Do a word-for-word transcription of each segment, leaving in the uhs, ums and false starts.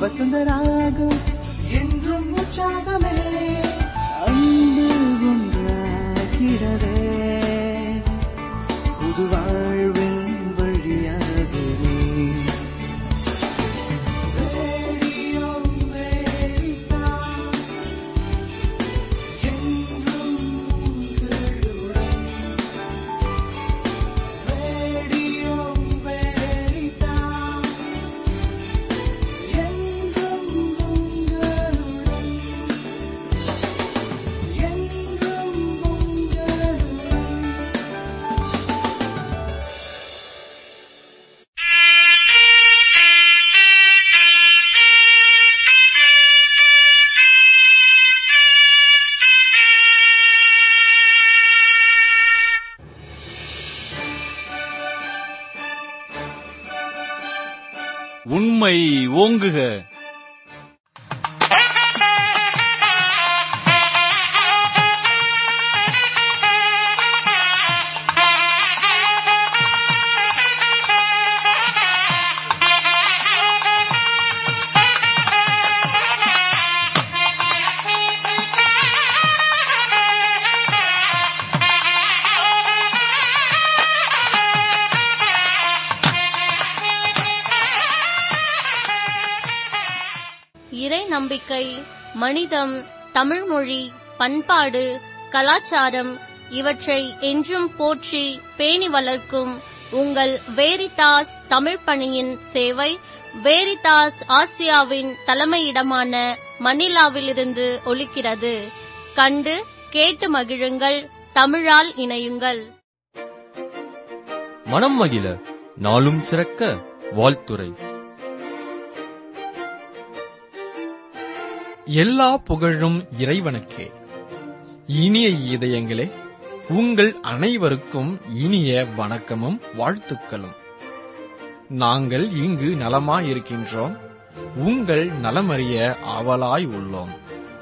வசந்தராகம் என்றும் உற்சாகமே அன்பு ஒன்றாகிடவே புது வாழ்வின் வழியாகவே ரேடியோ வெரிடாஸ் என்றும் உங்களுடன். ரேடியோ வெரிடாஸ் என்றும் உங்களுடன். என்றும் உங்களுடன். உண்மை ஓங்குக. இறை நம்பிக்கை, மனிதம், தமிழ்மொழி, பண்பாடு, கலாச்சாரம் இவற்றை என்றும் போற்றி பேணி வளர்க்கும் உங்கள் வேரிதாஸ் தமிழ் பணியின் சேவை வேரிதாஸ் ஆசியாவின் தலைமையிடமான மணிலாவிலிருந்து ஒலிக்கிறது. கண்டு கேட்டு மகிழுங்கள். தமிழால் இணையுங்கள். மனம் மகிழ நாளும் சிறக்க வாழ்த்துரை. எல்லா புகழும் இறைவனுக்கே. இனிய இதயங்களே, உங்கள் அனைவருக்கும் இனிய வணக்கமும் வாழ்த்துக்களும். நாங்கள் இங்கு நலமாயிருக்கின்றோம். உங்கள் நலமறிய ஆவலாய் உள்ளோம்.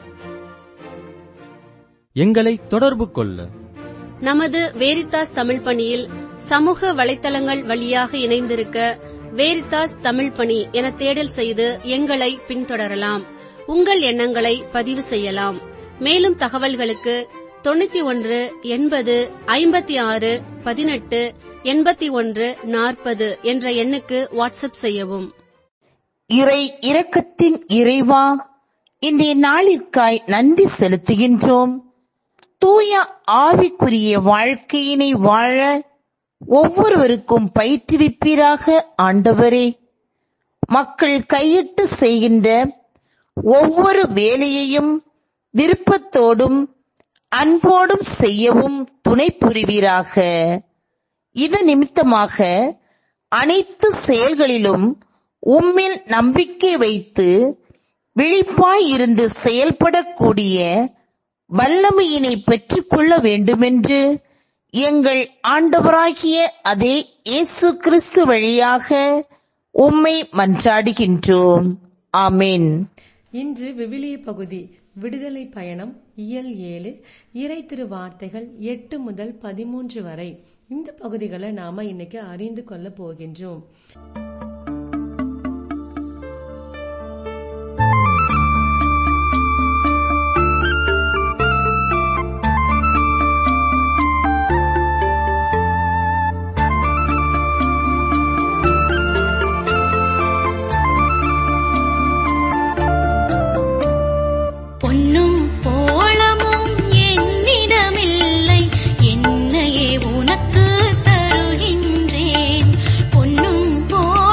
எங்களை தொடர்பு கொள்ள நமது வேரிதாஸ் தமிழ் பணியில் சமூக வலைத்தளங்கள் வழியாக இணைந்திருக்க வேரிதாஸ் தமிழ் பணி என தேடல் செய்து எங்களை பின்தொடரலாம். உங்கள் எண்ணங்களை பதிவு செய்யலாம். மேலும் தகவல்களுக்கு தொண்ணூத்தி ஒன்று எண்பது ஐம்பத்தி ஆறு பதினெட்டு எண்பத்தி ஒன்று நாற்பது என்ற எண்ணுக்கு வாட்ஸ்அப் செய்யவும். இறை இரக்கத்தின் இறைவா, இன்றைய நாளிற்காய் நன்றி செலுத்துகின்றோம். தூய ஆவிக்குரிய வாழ்க்கையினை வாழ ஒவ்வொருவருக்கும் பயிற்றுவிப்பீராக ஆண்டவரே. மக்கள் கையிட்டு செய்கின்ற ஒவ்வொரு வேலையையும் விருப்பத்தோடும் அன்போடும் செய்யவும் துணை புரிவீராக. இது நிமித்தமாக அனைத்து செயல்களிலும் உம்மில் நம்பிக்கை வைத்து விழிப்பாயிருந்து செயல்படக்கூடிய வல்லமையினை பெற்றுக்கொள்ள வேண்டுமென்று எங்கள் ஆண்டவராகிய அதே இயேசு கிறிஸ்து வழியாக உம்மை மன்றாடுகின்றோம். ஆமென். இன்று விவிலிய பகுதி விடுதலை பயணம் இயல் ஏழு, இறை திரு வார்த்தைகள் எட்டு முதல் பதிமூன்று வரை. இந்த பகுதிகளை நாம இன்னைக்கு அறிந்து கொள்ள போகின்றோம். என்னையே உனக்கு தருகின்றேன். பொன்னும்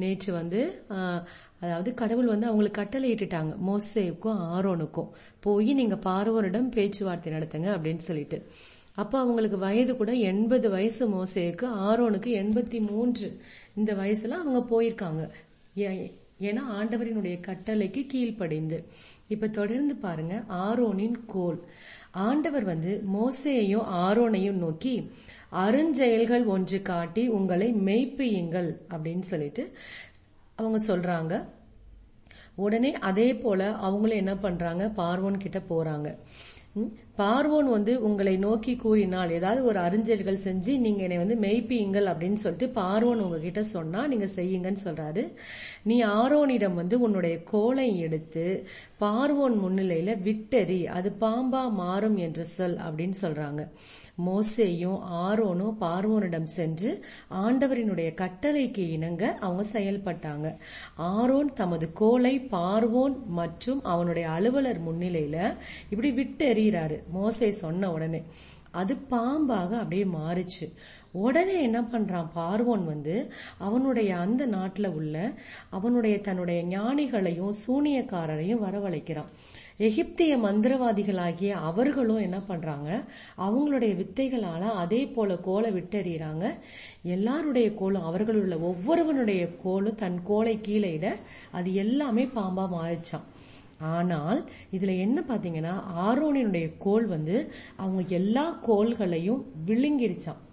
நேற்று வந்து ஆஹ், அதாவது கடவுள் வந்து அவங்களுக்கு கட்டளை இட்டுட்டாங்க, மோசேவுக்கும் ஆரோனுக்கும் போய் நீங்க பார்வோனிடம் பேச்சுவார்த்தை நடத்துங்க அப்படின்னு சொல்லிட்டு. அப்ப அவங்களுக்கு வயது கூட எண்பது வயசு மோசேக்கு, ஆரோனுக்கு எண்பத்தி மூன்று. இந்த வயசுல அவங்க போயிருக்காங்க. ஏ- ஏன்னா ஆண்டவரினுடைய கட்டளைக்கு கீழ்ப்படிந்து. இப்ப தொடர்ந்து பாருங்க, ஆரோனின் கோல். ஆண்டவர் வந்து மோசேயையும் ஆரோனையும் நோக்கி அருஞ்செயல்கள் ஒன்று காட்டி உங்களை மெய்ப்பியுங்கள் அப்படின்னு சொல்லிட்டு அவங்க சொல்றாங்க. உடனே அதே போல அவங்களும் என்ன பண்றாங்க, பார்வோன் கிட்ட போறாங்க. ம், பார்வோன் வந்து உங்களை நோக்கி கூறினால், ஏதாவது ஒரு அருஞ்செயல்கள் செஞ்சு நீங்க என்னை வந்து மெய்ப்பியுங்கள் அப்படின்னு சொல்லிட்டு பார்வோன் உங்ககிட்ட சொன்னா நீங்க செய்யுங்கன்னு சொல்றாரு. நீ ஆரோனிடம் வந்து உன்னுடைய கோலை எடுத்து பார்வோன் முன்னிலையில விட்டெறி, அது பாம்பா மாறும் என்று சொல் அப்படின்னு சொல்றாங்க. மோசேயும் ஆரோனும் பார்வோனிடம் சென்று ஆண்டவரினுடைய கட்டளைக்கு இணங்க அவங்க செயல்பட்டாங்க. ஆரோன் தமது கோலை பார்வோன் மற்றும் அவனுடைய அலுவலர் முன்னிலையில இப்படி விட்டு எறிகிறாரு. மோசே சொன்ன உடனே அது பாம்பாக அப்படியே மாறிச்சு. உடனே என்ன பண்றான் பார்வோன் வந்து அவனுடைய அந்த நாட்டுல உள்ள அவனுடைய தன்னுடைய ஞானிகளையும் சூனியக்காரரையும் வரவழைக்கிறான். எகிப்திய மந்திரவாதிகளாகிய அவர்களும் என்ன பண்றாங்க, அவங்களுடைய வித்தைகளால அதே போல கோலை விட்டெறிகிறாங்க. எல்லாருடைய கோலும், அவர்களுள்ள ஒவ்வொருவனுடைய கோலும் தன் கோலை கீழே இட அது எல்லாமே பாம்பா மாறிச்சான். ஆனால் இதுல என்ன பாத்தீங்கன்னா, ஆரோனினுடைய கோல் வந்து அவங்க எல்லா கோல்களையும் விழுங்கிருச்சான்.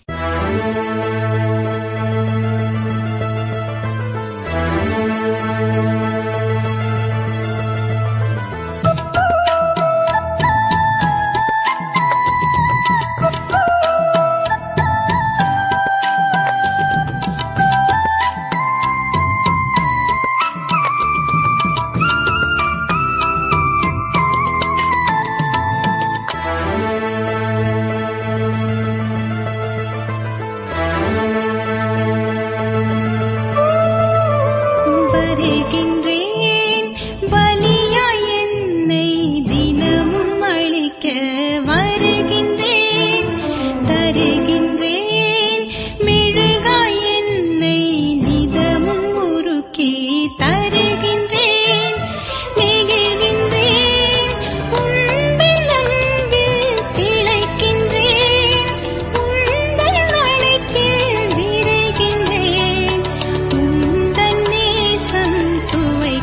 வருகின்றேன் பலியாய் என்னை தினமும் அளிக்க வருகின்றேன், தருகின்றேன் மெழுகாய் என்னை நிதமும் உருக்கி தருகின்றேன், நெகிழ்கின்றேன் உந்தன் அன்பில் திளைக்கின்றேன், உந்தன் அழைப்பில் விரைகின்றேன், உந்தன் நேசம் சுவை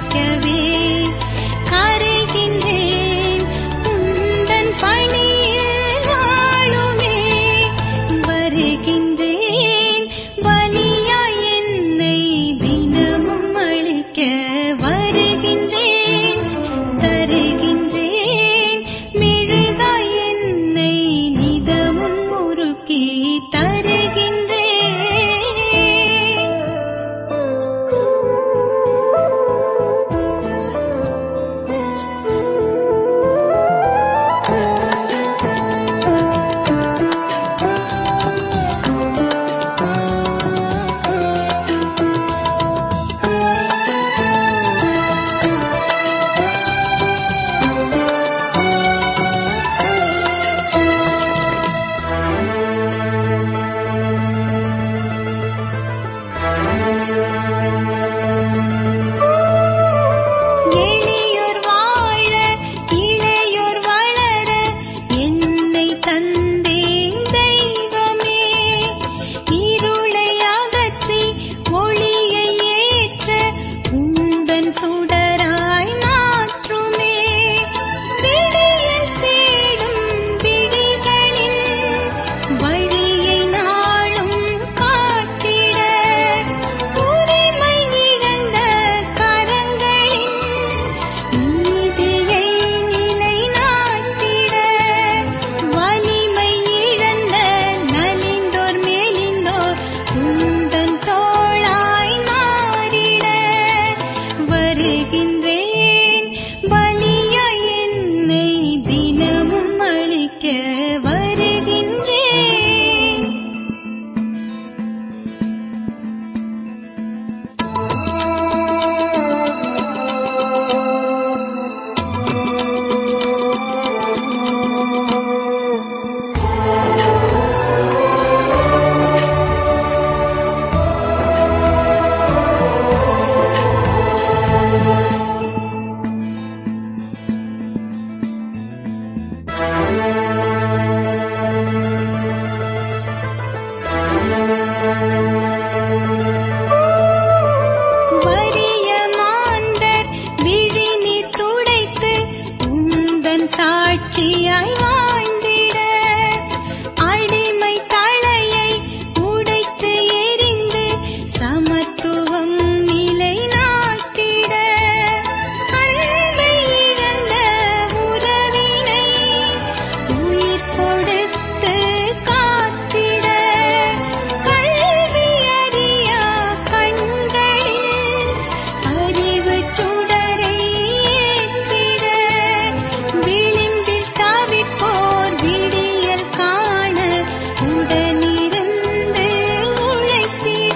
பக்குவம் நிலைநாட்டிட அன்பை இழந்த உறவினை உயிர் கொடுத்து காத்திட கல்வி அறியா கண்களில் அறிவு சுடரை ஏற்றிட விளிம்பில் தவிப்போர் விடியல் காண உடனிருந்து உழைத்திட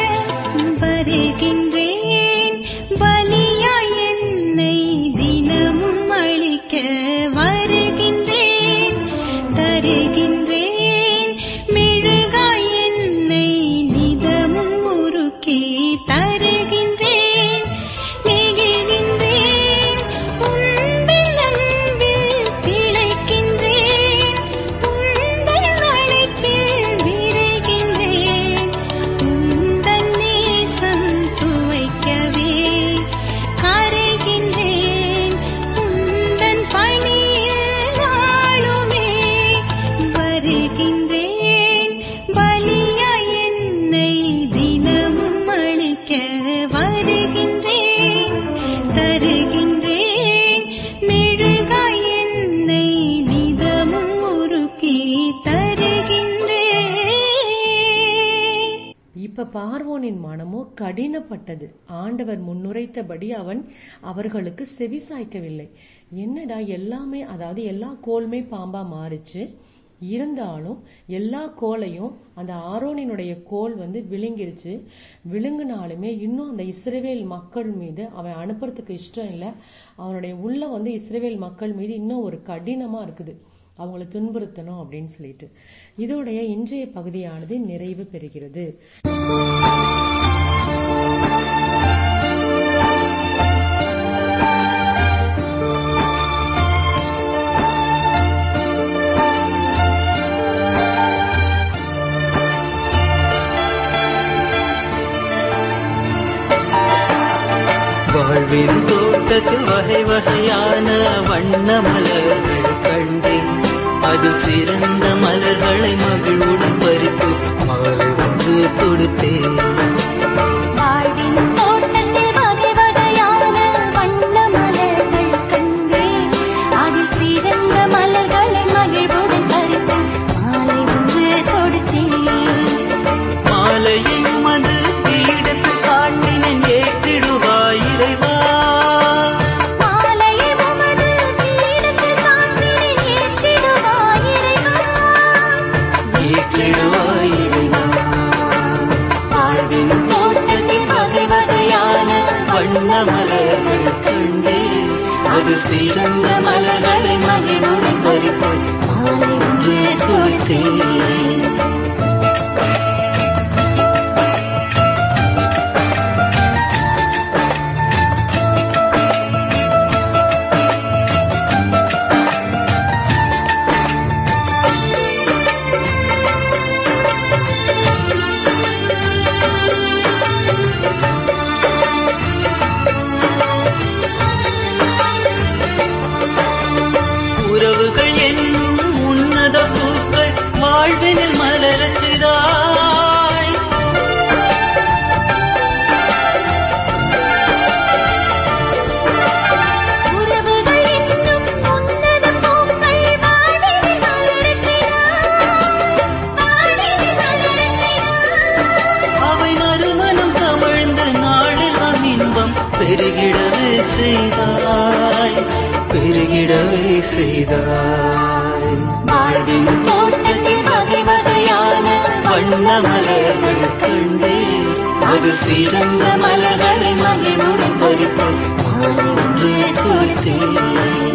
வருகின்றேன் பலியாய் என்னை தினமும் அளிக்க வருகின்றேன் தருகின்றேன் மெழுகாய் என்னை நிதமும் உருக்கி தருகின்றேன் நெகிழ்கின்றேன் உன்பில் அன்பில் திளைக்கின்றேன் உந்தன் அழைப்பில் விரைகின்றேன் உந்தன் நேசம் சுவைக்கவே கரைகின்றேன் உந்தன் பணியில் நாளுமே வருகின்றேன் பலியாய் என்னை தினமும் அளிக்க வருகின்றேன் தருகின்றேன் மெழுகாய் என்னை நிதமும் உருக்கி தருகின்றேன். இப்ப பார்வோனின் மனமோ கடினப்பட்டது. ஆண்டவர் முன்னுரைத்தபடி அவன் அவர்களுக்கு செவி சாய்க்கவில்லை. என்னடா எல்லாமே, அதாவது எல்லா கோலுமே பாம்பா மாறிச்சு. இருந்தாலும் எல்லா கோலையும் அந்த ஆரோனினுடைய கோல் வந்து விழுங்கிருச்சு. விழுங்கினாலுமே இன்னும் அந்த இஸ்ரவேல் மக்கள் மீது அவன் அனுப்புறதுக்கு இஷ்டம் இல்லை. அவனுடைய உள்ள வந்து இஸ்ரவேல் மக்கள் மீது இன்னும் ஒரு கடினமா இருக்குது, அவங்கள துன்புறுத்தணும் அப்படின்னு சொல்லிட்டு. இதோடைய இன்றைய பகுதியானது நிறைவு பெறுகிறது. வாழ்வின் தோட்டத்தில் வகை வகையான வண்ண மலர்கள் கண்டேன். அது சிறந்த மலர்களை மகிழ்வுடன் பறித்து மாலை ஒன்று கொடுத்தேன். வாழ்வின் தோட்டத்தில் வகை வகையான வண்ண மலர்கள் கண்டேன். அதில் சிறந்த மலர்களை மகிழ்வுடன் பறித்து மாலை ஒன்று கொடுத்தேன். மாலையும் அது பீடத்தில் சாட்டினேன், ஏற்றிடுவாய் இறைவா. மாலையும் உமது பீடத்தில் சாற்றினேன், ஏற்றிடுவாய் இறைவா. ஏற்றிடுவாய் இறைவா. வாழ்வின் தோட்டத்தில் வகை வகையான வண்ண மலர்கள் கண்டேன். அது சிறந்த மலர்களை மகிழ்வுடன் பறித்து மாலை ஒன்று கொடுத்தேன். உறவுகள் என்னும் உன்னத பூக்கள் வாழ்வினில் மலரச் செய்தாய். உறவுகள் என்னும் உன்னத பூக்கள் வாழ்வினில் மலரச் செய்தாய். வாழ்வினில் மலரச் செய்தாய். அவை நறுமணம் கமழ்ந்து நாளெல்லாம் இன்பம் பெருகிடவே செய்தாய், பெருகிடவே செய்தாய். வாழ்வின் தோட்டத்தில் வகை வகையான வண்ண மலர்கள் கண்டேன். அது சிறந்த மலர்களை மகிழ்வுடன் பறித்து மாலை ஒன்று கொடுத்தேன்.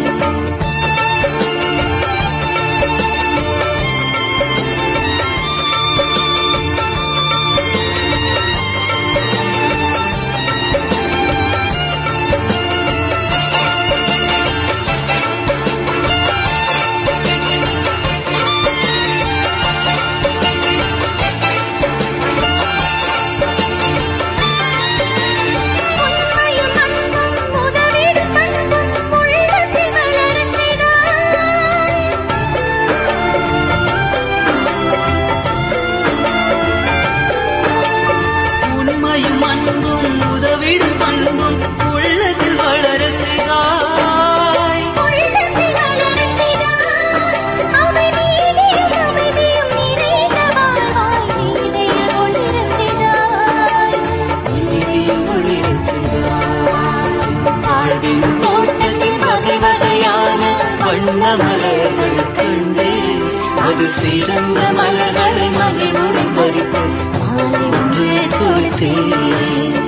உண்மையும் அன்பும் உதவிடும் பண்பும் உள்ளத்தில் மலர்கள் கண்டேன். அது சிறந்த மலர்களை மகிழ்வுடன் பறித்து மாலை ஒன்று கொடுத்தேன்.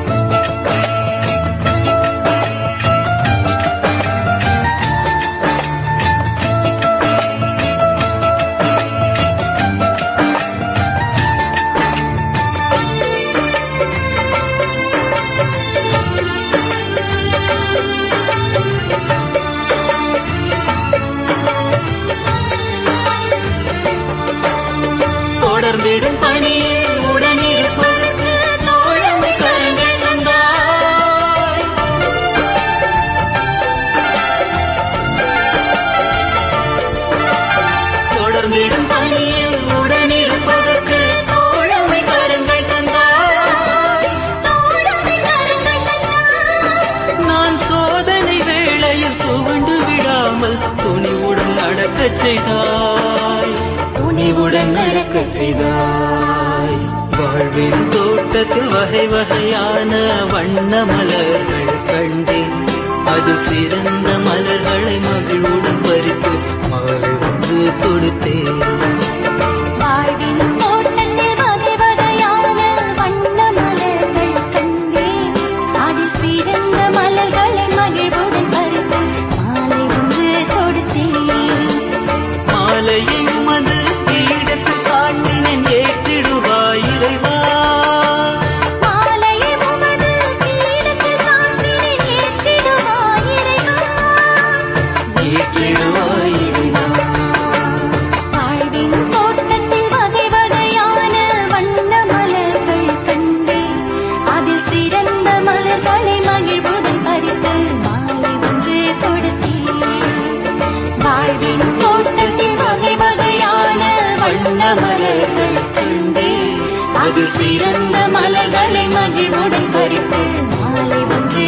தொடர்ந்திடும் பணியில் உடனிருப்பதற்கு தோழமை கரங்கள் தந்தாய். தொடர்ந்திடும் பணியில் உடனிருப்பதற்கு தோழமை கரங்கள் தந்தாய். தோழமை கரங்கள் தந்தாய். நான் சோதனை வேளையில் துவண்டு விடாமல் துணிவுடன் நடக்கச் செய்தாய். துணிவுடன் நடக்கச் செய்தாய். வாழ்வின் தோட்டத்தில் வகை வகையான வண்ண மலர்கள் கண்டேன். அது சிறந்த மலர்களை மகிழ்வுடன் பறித்து மாலை ஒன்று தொடுத்தேன். வாழ்வின் தோட்டத்தில் வகை வகையான வண்ண மலர்கள் கண்டேன். அதில் சிறந்த மலர்களை மகிழ்வுடன் பறித்து மாலை ஒன்று தொடுத்தேன். மாலையை உமது பீடத்தில் சாட்டினேன் ஏற்றிடுவாய் இறைவா. மாலையை உமது பீடத்தில் சாற்றினேன் ஏற்றிடுவாய் இறைவா. ஏற்றிடுவாய் இறைவா. வாழ்வின் தோட்டத்தில் வகை வகையான வண்ண மலர்கள் கண்டேன். அதில் சிறந்த மலர்களை மகிழ்வுடன் பறித்து மாலை ஒன்று கொடுத்தேன். வாழ்வின் தோட்டத்தில் வகை வகையான வண்ண மலர்கள் கண்டேன். அதில் சிறந்த மலர்களை மகிழ்வுடன் பறித்து மாலை ஒன்று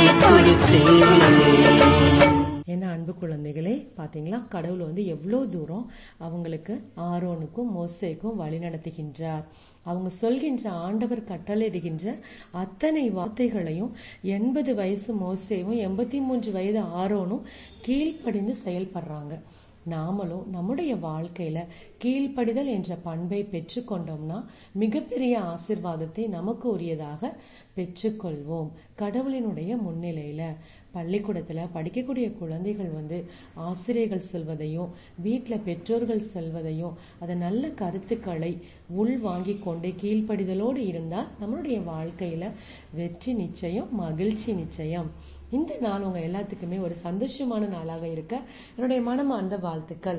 கொடுத்தேன். என்ன அன்பு குழந்தைகளே, பாத்தீங்களா கடவுள் வந்து எவ்வளவு தூரம் அவங்களுக்கு ஆரோனுக்கும் மோசேக்கும் வழி நடத்துகின்றார். அவங்க சொல்கின்ற ஆண்டவர் கட்டளையிடுகின்ற அத்தனை வார்த்தைகளையும் எண்பது வயசு மோசேவும் எண்பத்தி மூன்று வயது ஆரோனும் கீழ்ப்படிந்து செயல்படுறாங்க. நாமளும் நம்முடைய வாழ்க்கையில கீழ்ப்படிதல் என்ற பண்பை பெற்றுக்கொண்டோம்னா மிகப்பெரிய ஆசிர்வாதத்தை நமக்கு உரியதாக பெற்றுக்கொள்வோம். கடவுளினுடைய முன்னிலையில பள்ளிக்கூடத்துல படிக்கக்கூடிய குழந்தைகள் வந்து ஆசிரியர்கள் சொல்வதையும் வீட்டுல பெற்றோர்கள் சொல்வதையும் அதை நல்ல கருத்துக்களை உள் வாங்கி கொண்டு கீழ்ப்படிதலோடு இருந்தால் நம்மளுடைய வாழ்க்கையில வெற்றி நிச்சயம், மகிழ்ச்சி நிச்சயம். இந்த நாள் உங்க எல்லாத்துக்குமே ஒரு சந்தோஷமான நாளாக இருக்க என்னுடைய மனமார்ந்த வாழ்த்துக்கள்.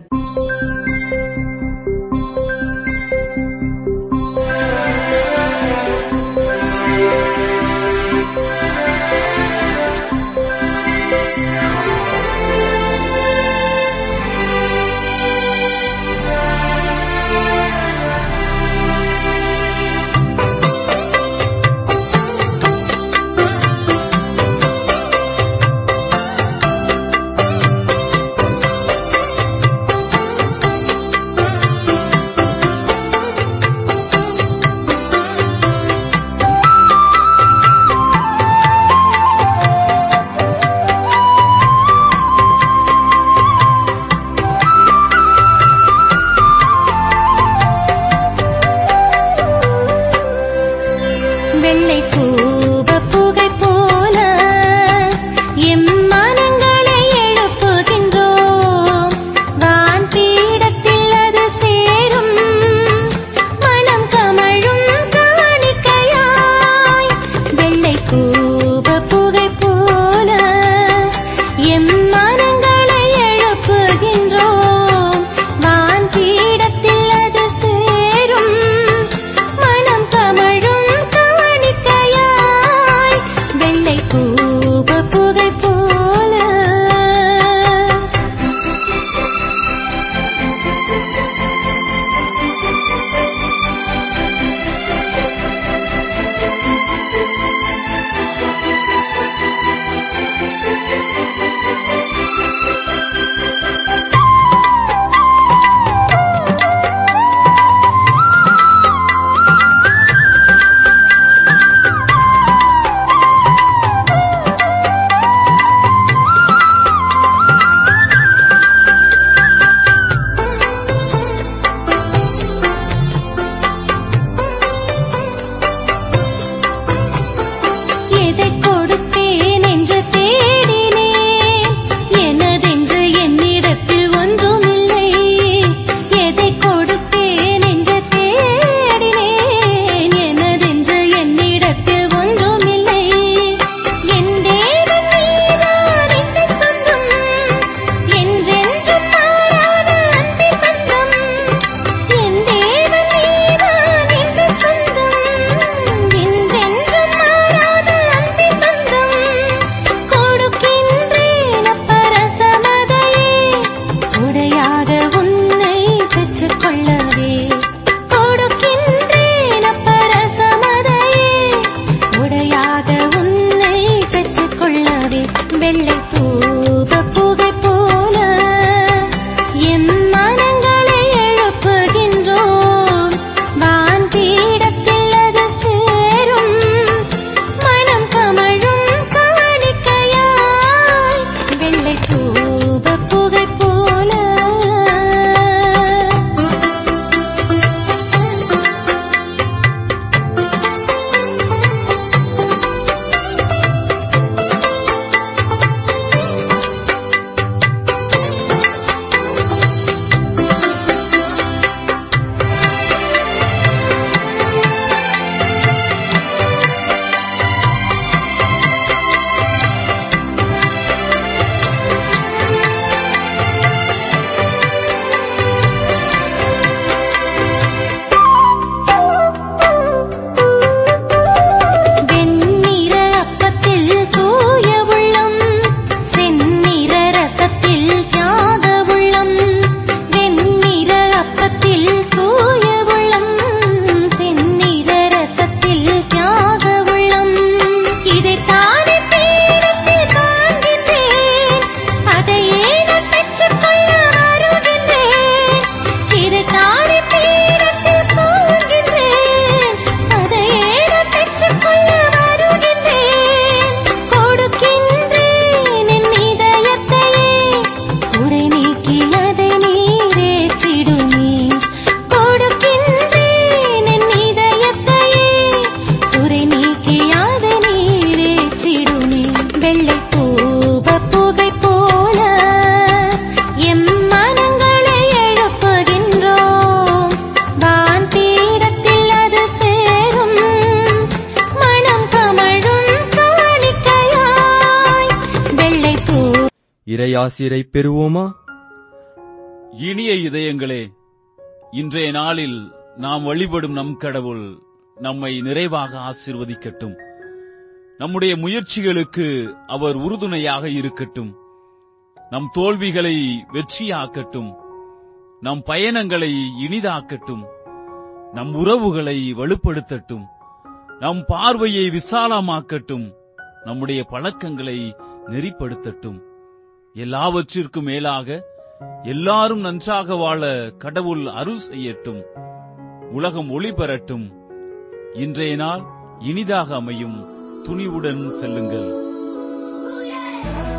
இறையாசிரை பெறுவோமா? இனிய இதயங்களே, இன்றைய நாளில் நாம் வழிபடும் நம் கடவுள் நம்மை நிறைவாக ஆசீர்வதிக்கட்டும். நம்முடைய முயற்சிகளுக்கு அவர் உறுதுணையாக இருக்கட்டும். நம் தோல்விகளை வெற்றியாக்கட்டும். நம் பயணங்களை இனிதாக்கட்டும். நம் உறவுகளை வலுப்படுத்தட்டும். நம் பார்வையை விசாலமாக்கட்டும். நம்முடைய பழக்கங்களை நெறிப்படுத்தட்டும். எல்லாவற்றிற்கும் மேலாக எல்லாரும் நன்றாக வாழ கடவுள் அருள் செய்யட்டும். உலகம் ஒளி பெறட்டும். இன்றைய நாள் இனிதாக அமையும். துணிவுடன் செல்லுங்கள்.